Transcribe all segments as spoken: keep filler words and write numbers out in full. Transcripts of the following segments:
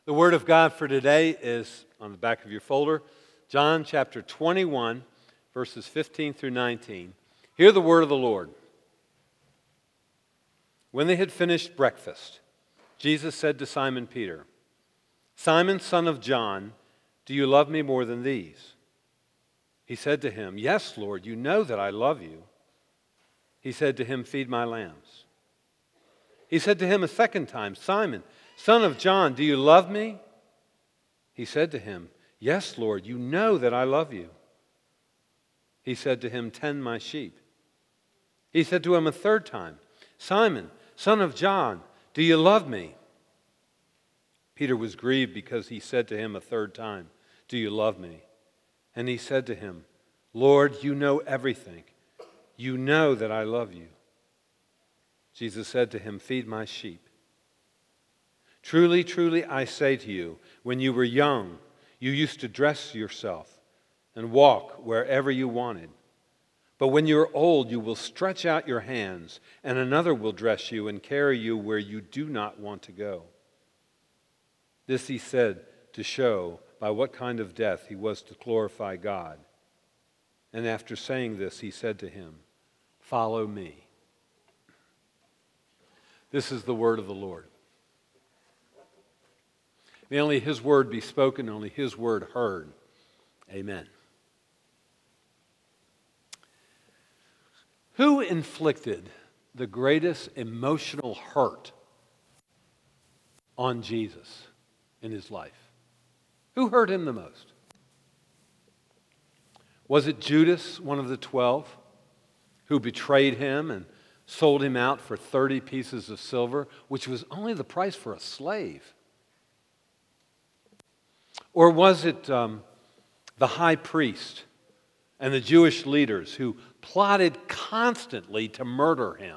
The word of God for today is on the back of your folder, John chapter twenty-one, verses fifteen through nineteen. Hear the word of the Lord. When they had finished breakfast, Jesus said to Simon Peter, "Simon, son of John, do you love me more than these?" He said to him, "Yes, Lord, you know that I love you." He said to him, "Feed my lambs." He said to him a second time, "Simon, son of John, do you love me?" He said to him, "Yes, Lord, you know that I love you." He said to him, "Tend my sheep." He said to him a third time, "Simon, son of John, do you love me?" Peter was grieved because he said to him a third time, "Do you love me?" And he said to him, "Lord, you know everything. You know that I love you." Jesus said to him, "Feed my sheep. Truly, truly, I say to you, when you were young, you used to dress yourself and walk wherever you wanted. But when you are old, you will stretch out your hands, and another will dress you and carry you where you do not want to go." This he said to show by what kind of death he was to glorify God. And after saying this, he said to him, "Follow me." This is the word of the Lord. May only his word be spoken, only his word heard. Amen. Who inflicted the greatest emotional hurt on Jesus in his life? Who hurt him the most? Was it Judas, one of the twelve, who betrayed him and sold him out for thirty pieces of silver, which was only the price for a slave? Or was it um, the high priest and the Jewish leaders who plotted constantly to murder him?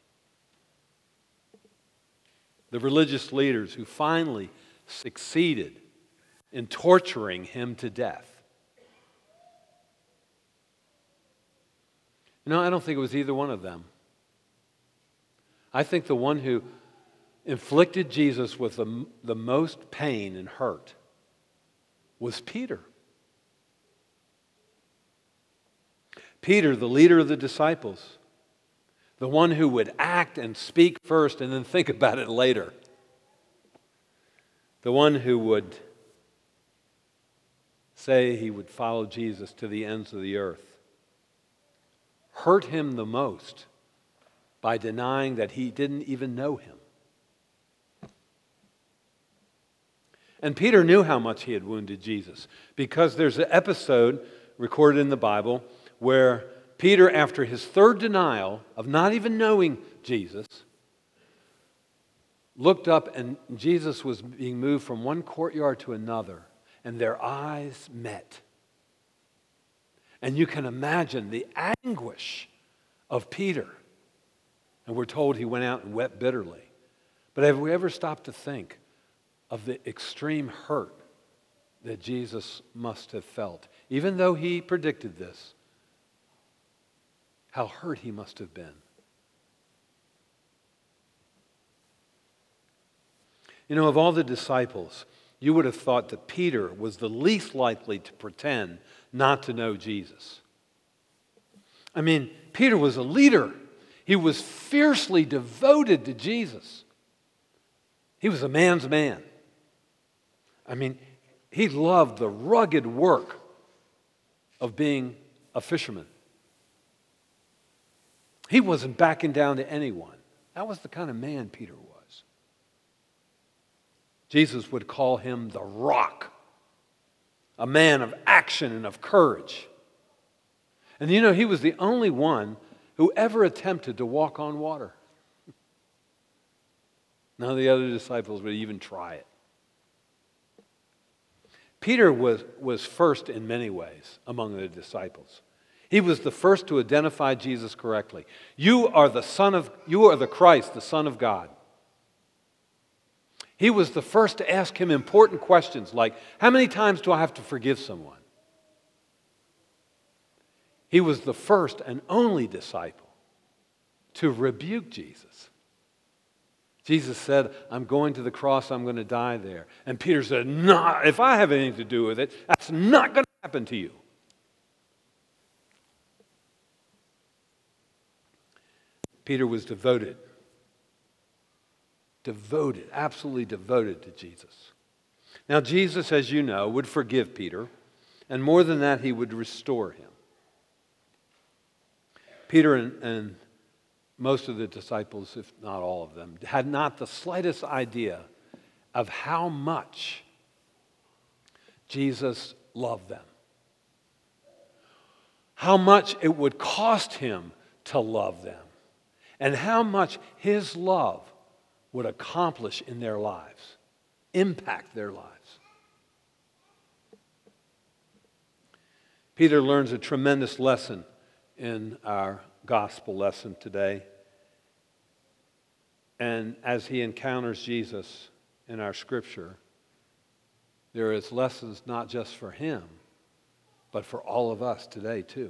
The religious leaders who finally succeeded in torturing him to death. No, I don't think it was either one of them. I think the one who inflicted Jesus with the, the most pain and hurt was Peter. Peter, the leader of the disciples, the one who would act and speak first and then think about it later. The one who would say he would follow Jesus to the ends of the earth, hurt him the most by denying that he didn't even know him. And Peter knew how much he had wounded Jesus, because there's an episode recorded in the Bible where Peter, after his third denial of not even knowing Jesus, looked up and Jesus was being moved from one courtyard to another, and their eyes met. And you can imagine the anguish of Peter. And we're told he went out and wept bitterly. But have we ever stopped to think of the extreme hurt that Jesus must have felt? Even though he predicted this, how hurt he must have been. You know, of all the disciples, you would have thought that Peter was the least likely to pretend not to know Jesus. I mean, Peter was a leader. He was fiercely devoted to Jesus. He was a man's man. I mean, he loved the rugged work of being a fisherman. He wasn't backing down to anyone. That was the kind of man Peter was. Jesus would call him the Rock, a man of action and of courage. And you know, he was the only one who ever attempted to walk on water. None of the other disciples would even try it. Peter was, was first in many ways among the disciples. He was the first to identify Jesus correctly. You are the Son of, you are the Christ, the Son of God. He was the first to ask him important questions like, how many times do I have to forgive someone? He was the first and only disciple to rebuke Jesus. Jesus said, I'm going to the cross, I'm going to die there. And Peter said, no, if I have anything to do with it, that's not going to happen to you. Peter was devoted. Devoted, absolutely devoted to Jesus. Now, Jesus, as you know, would forgive Peter, and more than that, he would restore him. Peter and, and most of the disciples, if not all of them, had not the slightest idea of how much Jesus loved them. How much it would cost him to love them. And how much his love would accomplish in their lives, impact their lives. Peter learns a tremendous lesson in our gospel lesson today. And as he encounters Jesus in our scripture, there is lessons not just for him, but for all of us today too.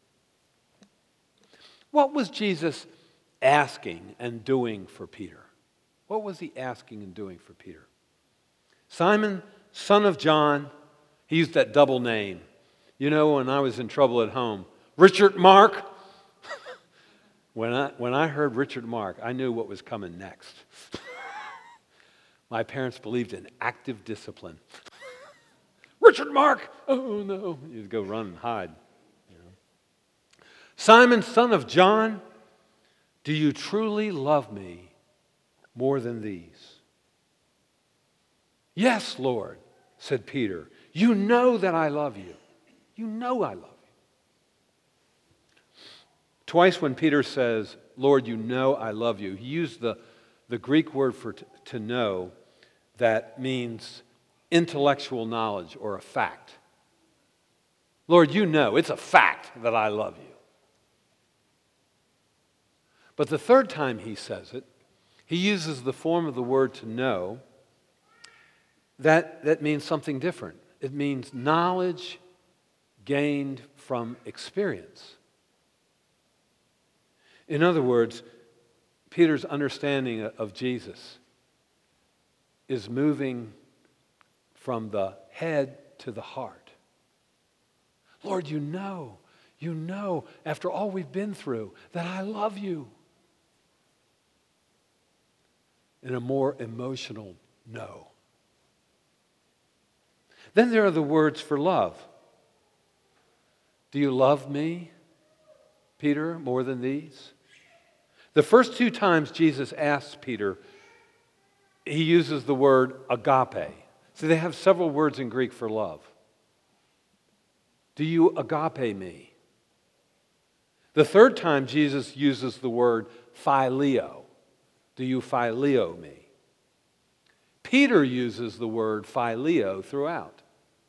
What was Jesus asking and doing for Peter? What was he asking and doing for Peter? Simon, son of John, he used that double name. You know, when I was in trouble at home, Richard Mark. when I when I heard Richard Mark, I knew what was coming next. My parents believed in active discipline. Richard Mark! Oh no. You'd go run and hide. You know. Simon, son of John, do you truly love me more than these? Yes, Lord, said Peter. You know that I love you. You know I love you. Twice when Peter says, Lord, you know I love you, he used the, the Greek word for t- to know that means intellectual knowledge or a fact. Lord, you know, it's a fact that I love you. But the third time he says it, he uses the form of the word to know. That, that means something different. It means knowledge gained from experience. In other words, Peter's understanding of Jesus is moving from the head to the heart. Lord, you know, you know, after all we've been through, that I love you. In a more emotional no. Then there are the words for love. Do you love me, Peter, more than these? The first two times Jesus asks Peter, he uses the word agape. So they have several words in Greek for love. Do you agape me? The third time Jesus uses the word phileo. Do you phileo me? Peter uses the word phileo throughout.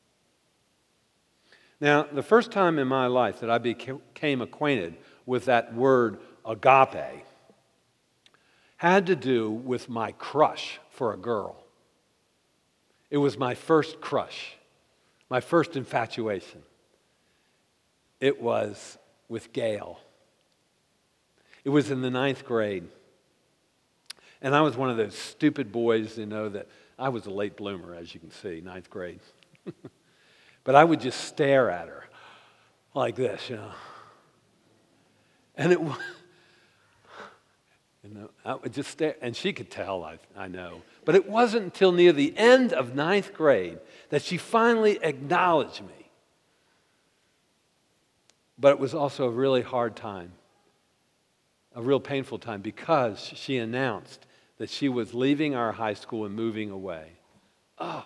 Now, the first time in my life that I became acquainted with that word agape had to do with my crush for a girl. It was my first crush, my first infatuation. It was with Gail. It was in the ninth grade. And I was one of those stupid boys, you know, that I was a late bloomer, as you can see, ninth grade. But I would just stare at her like this, you know. And it was, you know, I would just stare, and she could tell, I, I know. But it wasn't until near the end of ninth grade that she finally acknowledged me. But it was also a really hard time, a real painful time, because she announced that she was leaving our high school and moving away. Oh.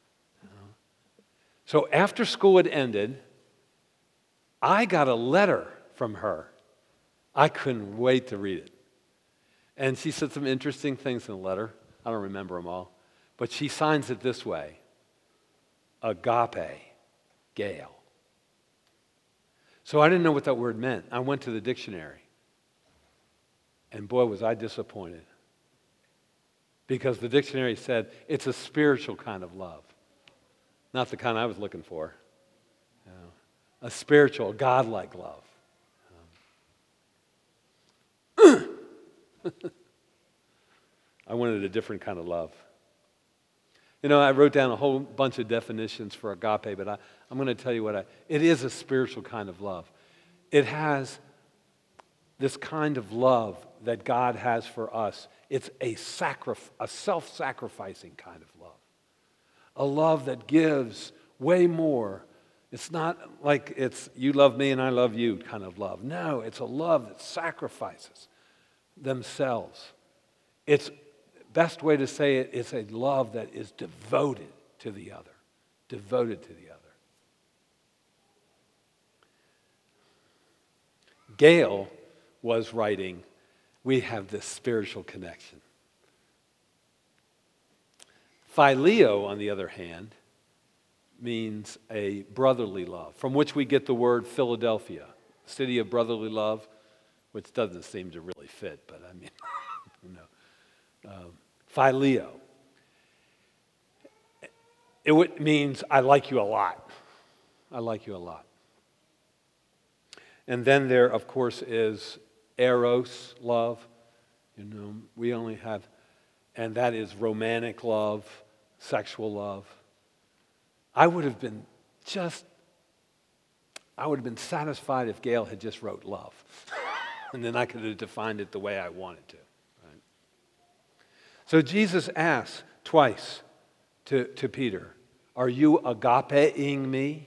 So after school had ended, I got a letter from her. I couldn't wait to read it. And she said some interesting things in the letter. I don't remember them all. But she signs it this way: agape, Gail. So I didn't know what that word meant. I went to the dictionary. And boy, was I disappointed. Because the dictionary said it's a spiritual kind of love. Not the kind I was looking for. You know, a spiritual, God-like love. Um, I wanted a different kind of love. You know, I wrote down a whole bunch of definitions for agape, but I, I'm going to tell you what I, it is a spiritual kind of love. It has this kind of love that God has for us. It's a, sacrif- a self-sacrificing kind of love. A love that gives way more. It's not like it's you love me and I love you kind of love. No, it's a love that sacrifices themselves. It's best way to say it is a love that is devoted to the other. Devoted to the other. Gail was writing, we have this spiritual connection. Phileo, on the other hand, means a brotherly love, from which we get the word Philadelphia, city of brotherly love, which doesn't seem to really fit, but I mean, you know. Um, Phileo. It means I like you a lot. I like you a lot. And then there, of course, is eros, love. You know, we only have, and that is romantic love, sexual love. I would have been just, I would have been satisfied if Gail had just wrote love. And then I could have defined it the way I wanted to. Right? So Jesus asks twice to, to Peter, are you agapeing me?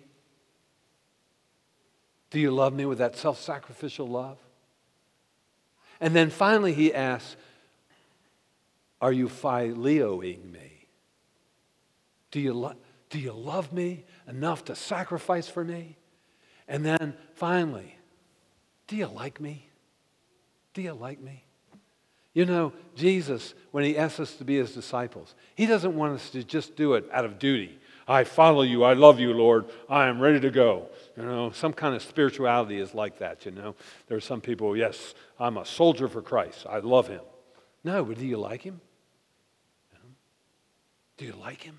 Do you love me with that self-sacrificial love? And then finally he asks, are you phileoing me? Do you, lo- do you love me enough to sacrifice for me? And then finally, do you like me? Do you like me? You know, Jesus, when he asks us to be his disciples, he doesn't want us to just do it out of duty. I follow you. I love you, Lord. I am ready to go. You know, some kind of spirituality is like that, you know. There are some people, yes, I'm a soldier for Christ. I love him. No, but do you like him? You know? Do you like him?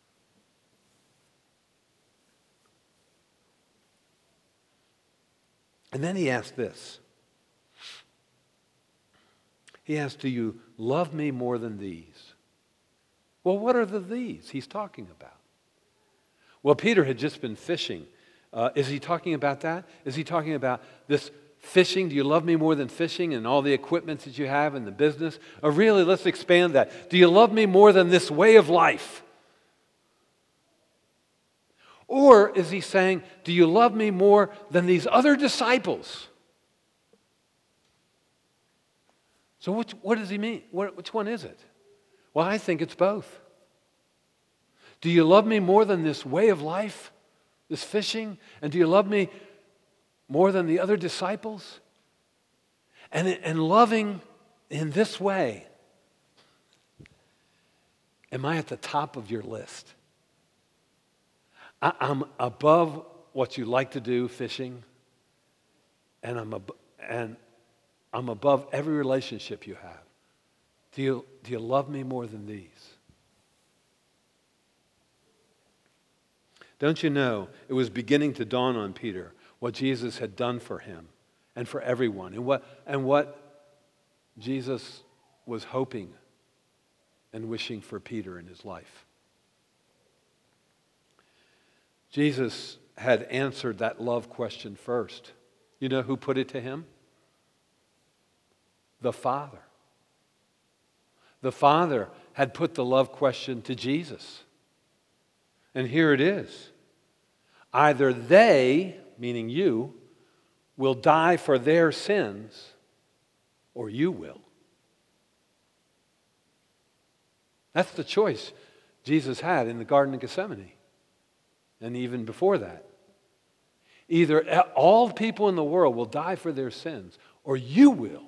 And then he asked this. He asked, do you love me more than these? Well, what are the these he's talking about? Well, Peter had just been fishing. Uh, is he talking about that? Is he talking about this fishing? Do you love me more than fishing and all the equipment that you have in the business? Or really, let's expand that. Do you love me more than this way of life? Or is he saying, do you love me more than these other disciples? So which, what does he mean? What, which one is it? Well, I think it's both. Do you love me more than this way of life, this fishing? And do you love me more than the other disciples? And, and loving in this way, am I at the top of your list? I, I'm above what you like to do, fishing, and I'm ab- and I'm above every relationship you have. Do you, do you love me more than these? Don't you know, it was beginning to dawn on Peter what Jesus had done for him and for everyone, and what, and what Jesus was hoping and wishing for Peter in his life. Jesus had answered that love question first. You know who put it to him? The Father. The Father had put the love question to Jesus. And here it is. Either they, meaning you, will die for their sins, or you will. That's the choice Jesus had in the Garden of Gethsemane, and even before that. Either all people in the world will die for their sins, or you will.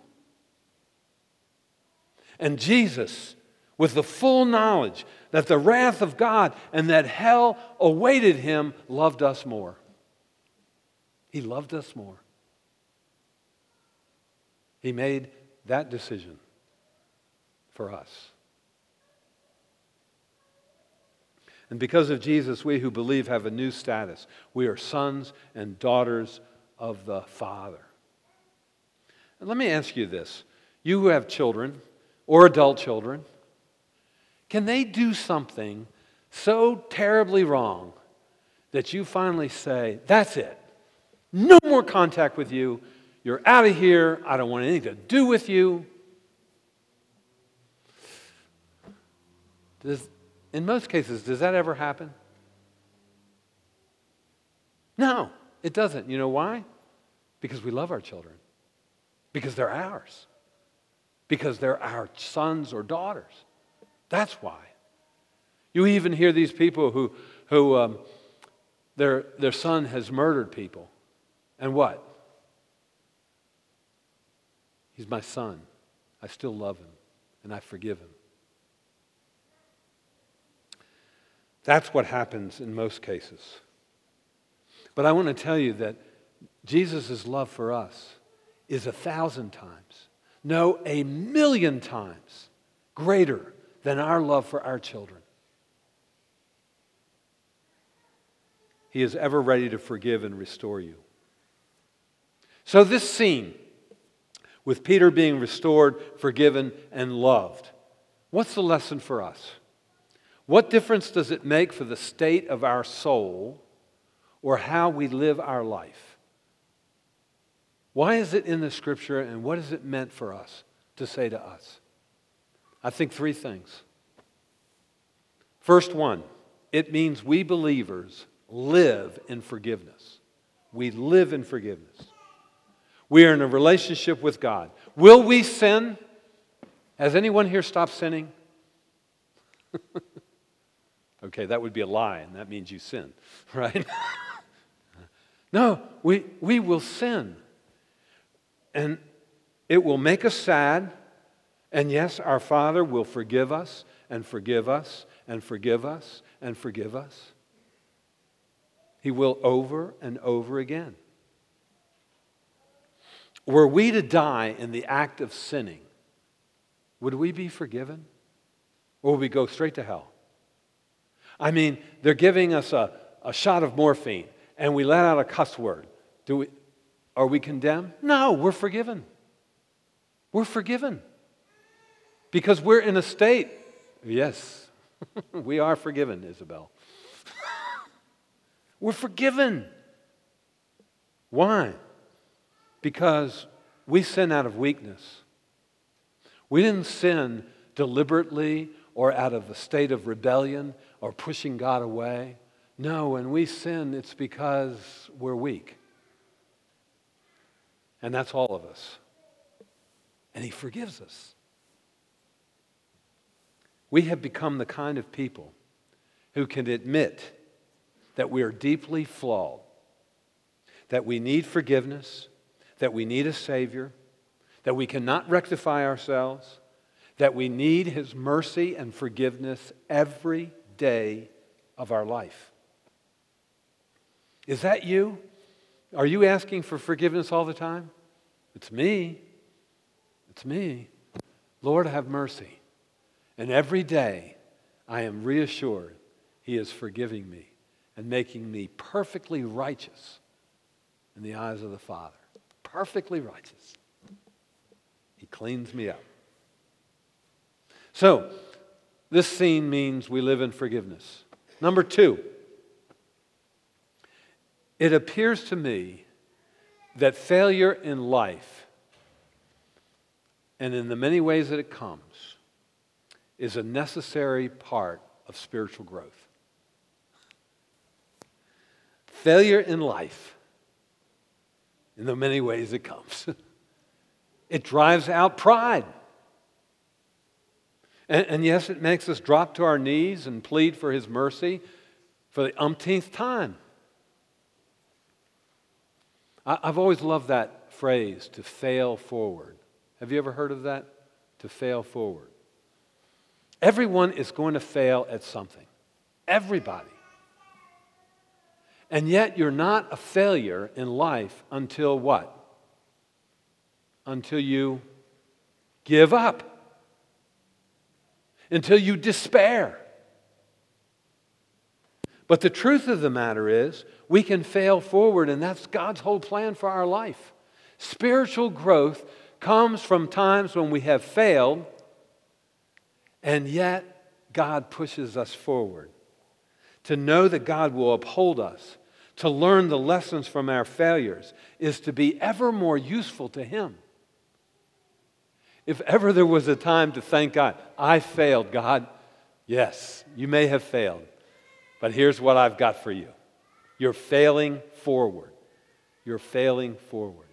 And Jesus, with the full knowledge that the wrath of God and that hell awaited him, loved us more. He loved us more. He made that decision for us. And because of Jesus, we who believe have a new status. We are sons and daughters of the Father. And let me ask you this. You who have children, or adult children, Can they do something so terribly wrong that you finally say, that's it. No more contact with you. You're out of here. I don't want anything to do with you. Does, in most cases, does that ever happen? No, it doesn't. You know why? Because we love our children. Because they're ours. Because they're our sons or daughters. That's why. You even hear these people who, who um, their, their son has murdered people. And what? He's my son. I still love him. And I forgive him. That's what happens in most cases. But I want to tell you that Jesus' love for us is a thousand times, no, a million times greater than our love for our children. He is ever ready to forgive and restore you. So this scene with Peter being restored, forgiven, and loved, what's the lesson for us? What difference does it make for the state of our soul or how we live our life? Why is it in the Scripture, and what is it meant for us to say to us? I think three things. First one, it means we believers live in forgiveness. We live in forgiveness. We are in a relationship with God. Will we sin? Has anyone here stopped sinning? Okay, that would be a lie, and that means you sin, right? No, we, we will sin. And it will make us sad. And yes, our Father will forgive us and forgive us and forgive us and forgive us. He will over and over again. Were we to die in the act of sinning, would we be forgiven? Or would we go straight to hell? I mean, they're giving us a, a shot of morphine and we let out a cuss word. Do we, are we condemned? No, we're forgiven. We're forgiven. Because we're in a state, yes, we are forgiven, Isabel. We're forgiven. Why? Because we sin out of weakness. We didn't sin deliberately or out of a state of rebellion or pushing God away. No, when we sin, it's because we're weak. And that's all of us. And He forgives us. We have become the kind of people who can admit that we are deeply flawed, that we need forgiveness, that we need a Savior, that we cannot rectify ourselves, that we need His mercy and forgiveness every day of our life. Is that you? Are you asking for forgiveness all the time? It's me. It's me. Lord, have mercy. And every day I am reassured He is forgiving me and making me perfectly righteous in the eyes of the Father. Perfectly righteous. He cleans me up. So, this scene means we live in forgiveness. Number two, it appears to me that failure in life, and in the many ways that it comes, is a necessary part of spiritual growth. Failure in life, in the many ways it comes, it drives out pride. And, and yes, it makes us drop to our knees and plead for His mercy for the umpteenth time. I, I've always loved that phrase, to fail forward. Have you ever heard of that? To fail forward. Everyone is going to fail at something. Everybody. And yet you're not a failure in life until what? Until you give up. Until you despair. But the truth of the matter is, we can fail forward, and that's God's whole plan for our life. Spiritual growth comes from times when we have failed, and yet God pushes us forward. To know that God will uphold us, to learn the lessons from our failures, is to be ever more useful to Him. If ever there was a time to thank God, I failed, God. Yes, you may have failed, but here's what I've got for you. You're failing forward. You're failing forward.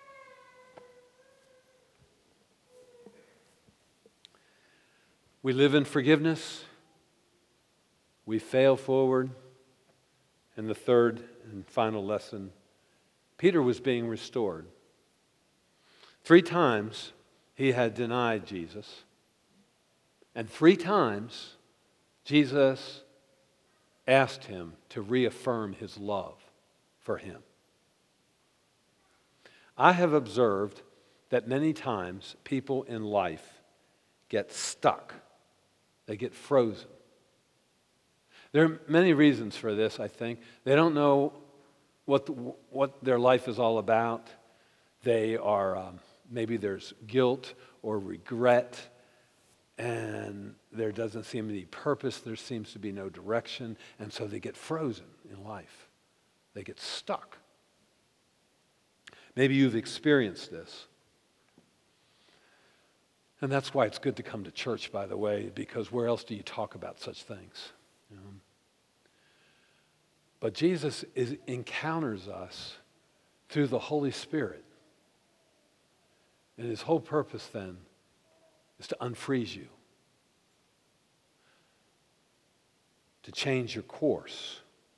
We live in forgiveness. We fail forward. And the third and final lesson, Peter was being restored. Three times he had denied Jesus. And three times Jesus asked him to reaffirm his love for him. I have observed that many times people in life get stuck. They get frozen. There are many reasons for this, I think. They don't know what, the, what their life is all about. They are, um, maybe there's guilt or regret, and there doesn't seem to be purpose. There seems to be no direction, and so they get frozen in life. They get stuck. Maybe you've experienced this. And that's why it's good to come to church, by the way, because where else do you talk about such things? You know? But Jesus is, encounters us through the Holy Spirit. And His whole purpose then is to unfreeze you, to change your course.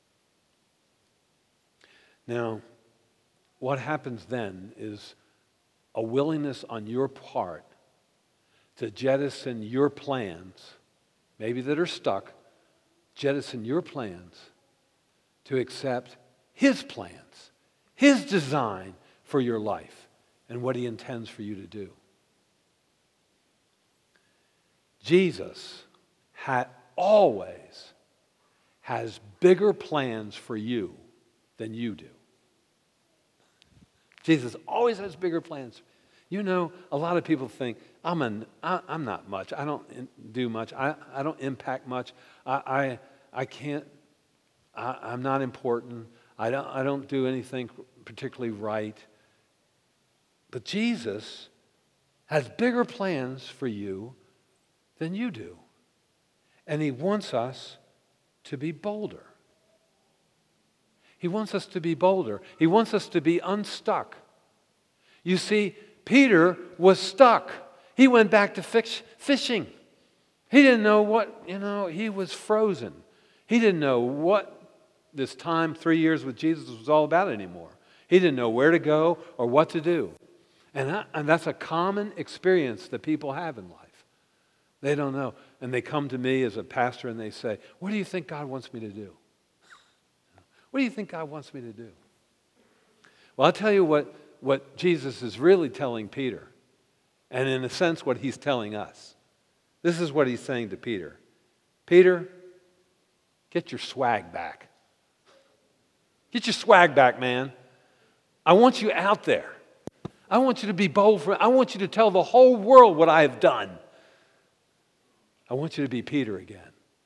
Now, what happens then is a willingness on your part to jettison your plans, maybe that are stuck, jettison your plans to accept His plans, His design for your life and what He intends for you to do. Jesus had always has bigger plans for you than you do. Jesus always has bigger plans. You know, a lot of people think, I'm, an, I, I'm not much. I don't in, do much. I, I don't impact much. I, I, I can't, I, I'm not important. I don't, I don't do anything particularly right. But Jesus has bigger plans for you than you do. And He wants us to be bolder. He wants us to be bolder. He wants us to be unstuck. You see, Peter was stuck. He went back to fish, fishing. He didn't know what, you know, he was frozen. He didn't know what this time, three years with Jesus, was all about anymore. He didn't know where to go or what to do. And, that, and that's a common experience that people have in life. They don't know. And they come to me as a pastor and they say, what do you think God wants me to do? What do you think God wants me to do? Well, I'll tell you what, what Jesus is really telling Peter. And in a sense, what He's telling us. This is what He's saying to Peter. Peter, get your swag back. Get your swag back, man. I want you out there. I want you to be bold for I want you to tell the whole world what I have done. I want you to be Peter again.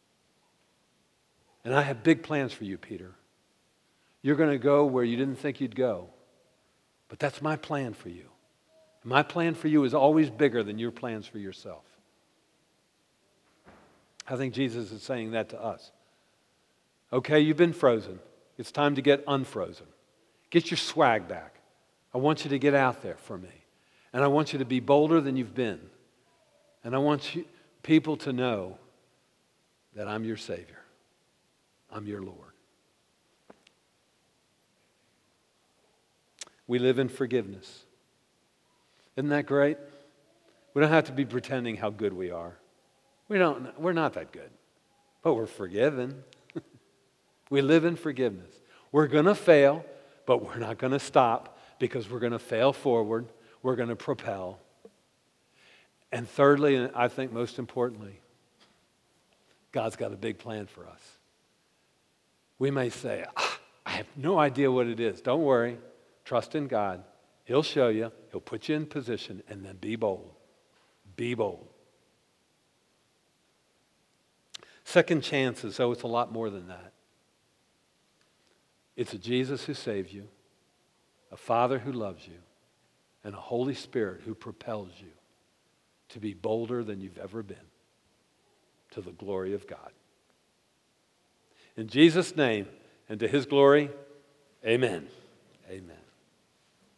And I have big plans for you, Peter. You're going to go where you didn't think you'd go. But that's my plan for you. My plan for you is always bigger than your plans for yourself. I think Jesus is saying that to us. Okay, you've been frozen. It's time to get unfrozen. Get your swag back. I want you to get out there for me. And I want you to be bolder than you've been. And I want you, people to know that I'm your Savior. I'm your Lord. We live in forgiveness. Isn't that great? We don't have to be pretending how good we are. We don't, we're not that good, but we're forgiven. We live in forgiveness. We're going to fail, but we're not going to stop because we're going to fail forward. We're going to propel. And thirdly, and I think most importantly, God's got a big plan for us. We may say, ah, I have no idea what it is. Don't worry. Trust in God. He'll show you. He'll put you in position, and then be bold. Be bold. Second chances, oh, it's a lot more than that. It's a Jesus who saves you, a Father who loves you, and a Holy Spirit who propels you to be bolder than you've ever been, to the glory of God. In Jesus' name and to his glory, amen. Amen.